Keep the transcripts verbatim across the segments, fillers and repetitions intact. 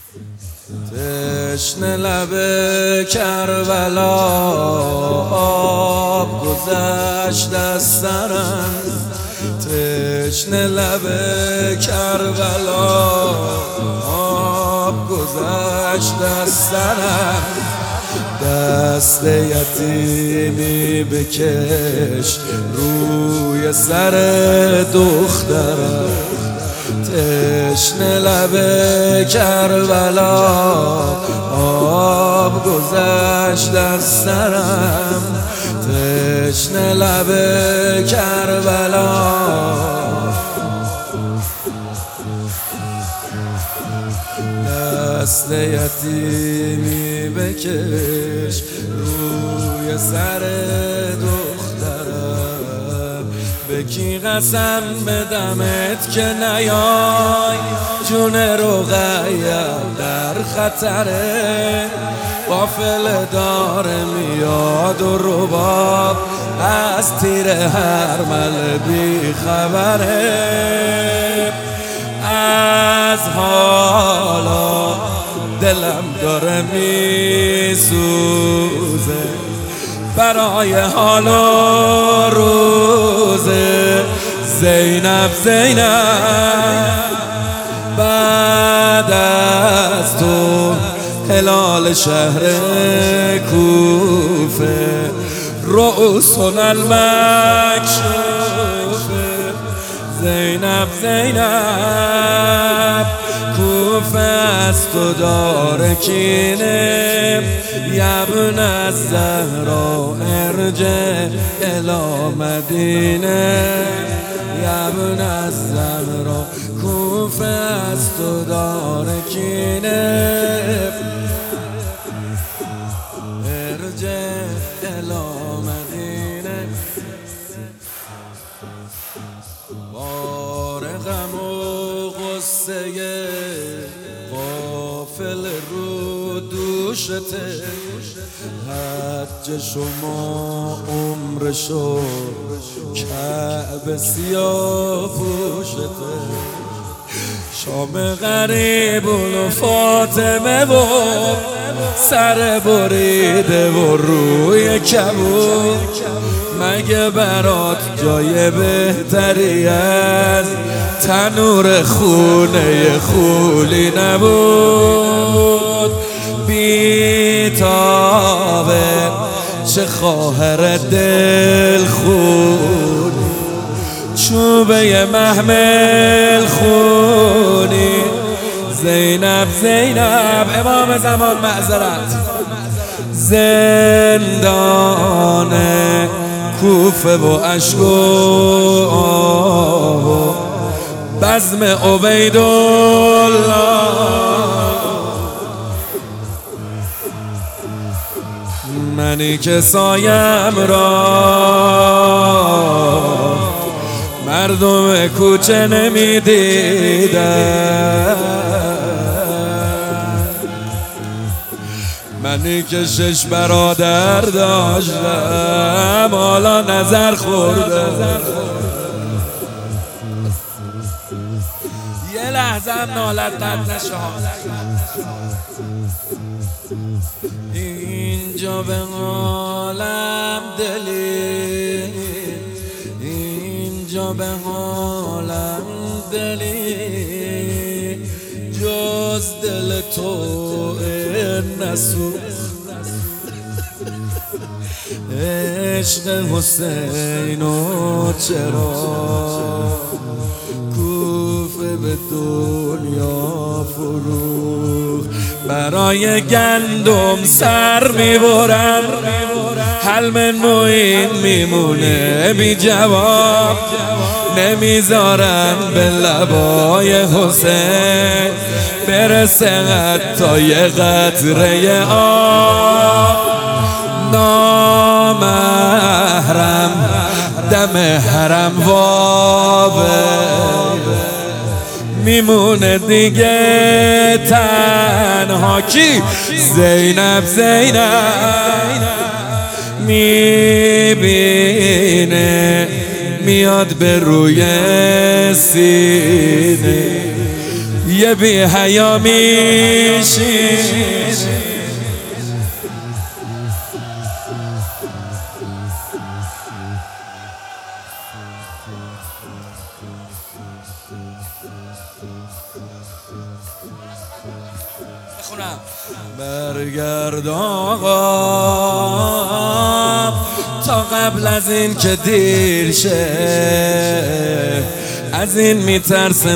تشنه لب کربلا آب گذشت از سرم، تشنه لب کربلا آب گذشت از سرم. دست یتیمی بکش روی سر دخترم، تشنه لب کربلا آب گذشت از سرم، تشنه لب کربلا. دست یتیمی بکش روی سر دخترم، به کی قسم بدمت که نیای جون رقیه‌ام در خطره. قافله داره میاد و رباب از تیر هرمله بی خبره. از حالا دلم داره میسوزه برای حال و روزه. زینب زینب بعد از تو هلال شهر کوفه رؤوسنا المکشوفه. زینب زینب کوفه است و داره کینه، یبن از زهرا ارجع الی مدینه. یبن از زهرا کوفه است و داره کینه، ارجع الی مدینه. بار غم و غصه غافل رو دوشته، حج شما عمر شو کعبه سیاه پوشته. شام غریبون و فاطمه و سر بریده و روی کبود، مگه برات جای بهتری از تنور خونه خولی نبود؟ بیتابه چه خواهر دل خونی، چوبه محمل خونی. زینب زینب امام زمان معذرت، زندان کوفه و اشک و آه و بزم عبیدالله. منی که سایم را مردم کوچه نمیدیدن، منی که شش برادر داشتم حالا نظر خوردم. یه لحظه هم نالت قد نشه. اینجا به حالم دلی، اینجا به حالم دلی، جز دل تو نسوخت. عشق حسین و چرا کوفه به دنیا فروخت. برای گندم سر میبرم، حلم نوین میمونه بی جواب. نمیذارم به لبای حسین برسه حتی یه قطره آب. نامحرم دم حرم وابه، میمونه دیگه تنها کی؟ زینب زینب میبینه میاد به روی سینه، یه بی حیا میشی. برگرد آقا تا قبل از این که دیر شه، از این میترسه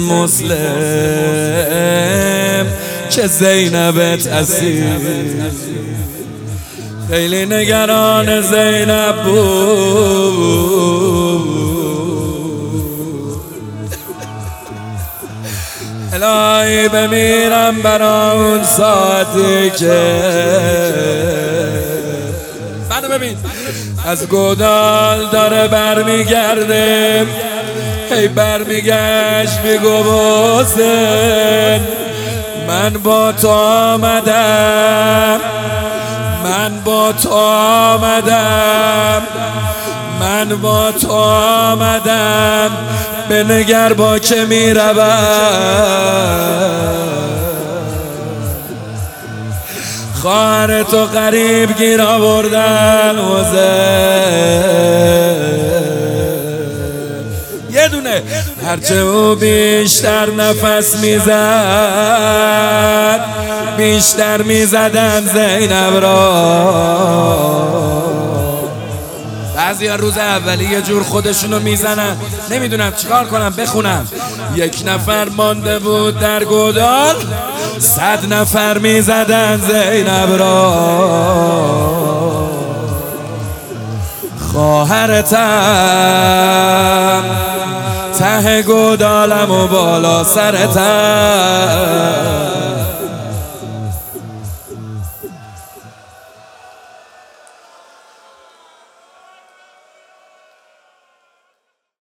مسلم که زینبت اسیر. خیلی نگران زینب بود، الهی بمیرم برا اون ساعتی که بعد ببین از گودال داره برمیگرده، هی برمیگشت بگو حسین من با تو آمدم، من با تو آمدم، من با تو آمدم، بنگر با که می روم. خواهر تو قریب گیر آوردن یه دونه، هرچه او بیشتر نفس میزد بیشتر میزدن زینب را. بعضی ها روز اولی یه جور خودشونو میزنن، نمیدونم چیکار کنم بخونم. یک نفر مانده بود در گودال، صد نفر میزدن زینب را. خواهرتم ته گودالم و بالا سرتم،